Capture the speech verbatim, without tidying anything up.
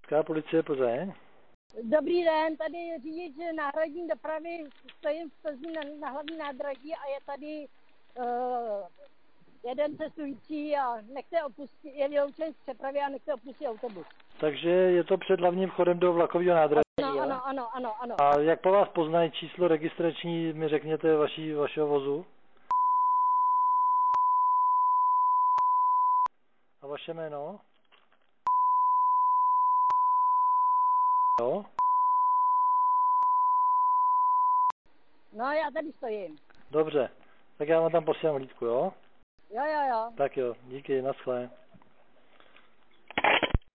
Městská policie Plzeň. Dobrý den, tady řidič náhradní dopravy, stojím v Plzni na, na hlavní nádraží a je tady uh, jeden cestující a nechce opustit, je vyloučen z přepravy a nechce opustit autobus. Takže je to před hlavním vchodem do vlakového nádraží. Ano, ano, ano, ano, ano. A jak po vás poznají číslo registrační, mi řekněte vaší, vašeho vozu? A vaše jméno? Jo? No, já tady stojím. Dobře, tak já vám tam posílám hlídku, jo? Jo, jo, jo. Tak jo, díky, naschle.